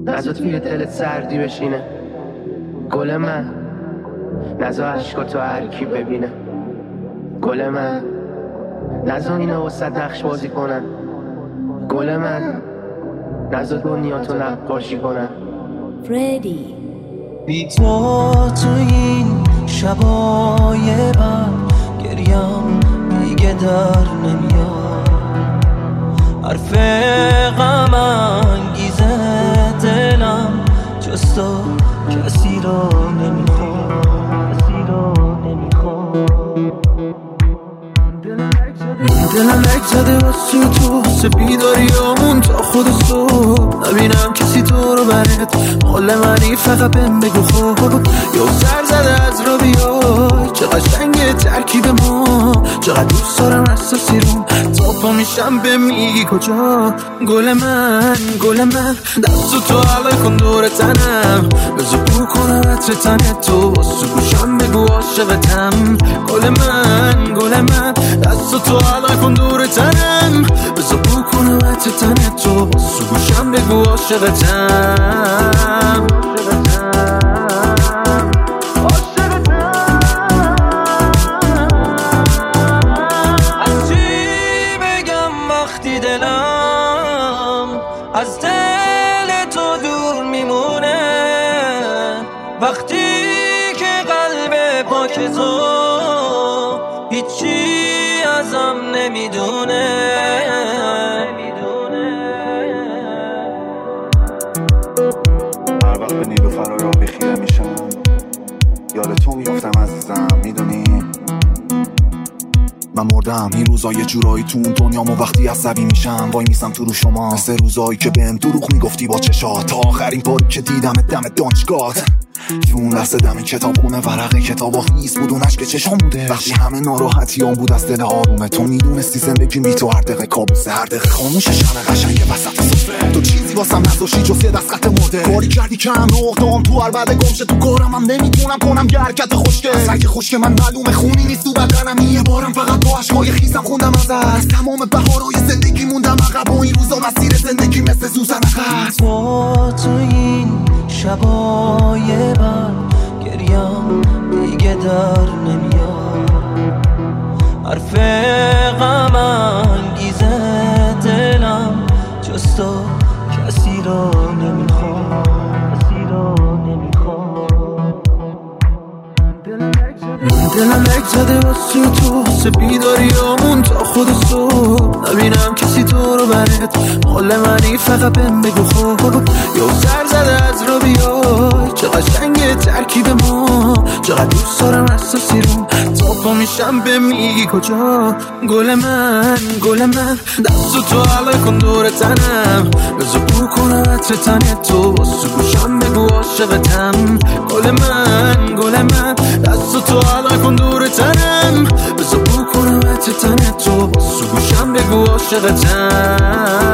نزا توی دلت سردی بشینه گل من، نزا عشقاتو هر کی ببینه گل من، نزا اینا وسط نقش بازی کنن گل من، نزا دنیاتو نقاشی کنن. فردی بی تو این شبای بد گریم دیگه در نمیاد، حرف غم انگیز دلم جز تو کسی رو نمیخواد، کسی رو نمیخواد. دلم لک زده واسه تو، سپیداریامون تا خود صبح، نبینم کسی تو رو برد حال منی، فقط بهم بگو خوب. یا سر زده از رو بیای، چقدر قشنگه ترکیب ما، چقدر دوست دارم اساسی رو تا پا میشم به میگی کجا. گل من گل من، دست تو علای کن دور تنم، بزو بو کنم عطر تن تو، واسه گوشم بگو عاشقتم. گل من گل من، دست تو علای کن دور تنم، بزو بو کنم عطر تن تو، واسه گوشم بگو عاشقتم. از دل تو دور میمونه وقتی که قلب پاک تو هیچی ازم نمیدونه. هر وقت به نیلوفر را بخیره میشم یاد تو میافتم عزیزم، میدونی من مردم این روزا یه جورایی تو اون دنیامو، وقتی عصبی میشم وای میسم تو رو شما، مثل روزایی که بهم دروغ میگفتی با چشات، تا آخرین باری که دیدم دم دانشگاهت، تو اون لحظه دم کتاب خونه ورق کتابا خیس بود، اون عشق چشام بوده وقتی همه ناراحتیام بود از دل آرومه. تو میدونستی زندگی بی تو هر دقیقه کابوسه، هر دقیقه خاموشه شمع قشنگ وسط سفره، تو چیزی واسم نذاشتی جز یه دست خط مرده، کاری کردی که هم روح تو هر بعد گمشه تو کارم، هم نمیتونم کنم یه حرکت خوشگل، سگ خشک من معلومه خونی نیست تو بدنم، یه بارم فقط با عشقای خیسم خوندم از تمام بهارای زندگی موندم عقب، و این روزا مسیر زندگی مثل سوزن عقب. تو این شبای بد گریم دیگه در نمیاد، حرف غم انگیز دلم جز تو کسی رو نمیخواد، کسی رو نمیخواد. دلم لک زده واسه تو، سپیداریامون تا خود صبح، نبینم کسی تو رو برد حال منی، فقط بهم بگو خوب. یا سر زده از رو بیای، چقدر قشنگه ترکیب ما، چقدر دوست دارم اساسی رو تا پا میشم به میگی کجا. گل من گل من، دست تو علای کن دور تنم، بزو بو کنم عطر تن تو، واسه گوشم بگو عاشقتم. گل من گل من، دست تو علای کن دور تنم، بزو بو کنم عطر تن تو، واسه گوشم بگو عاشقتم.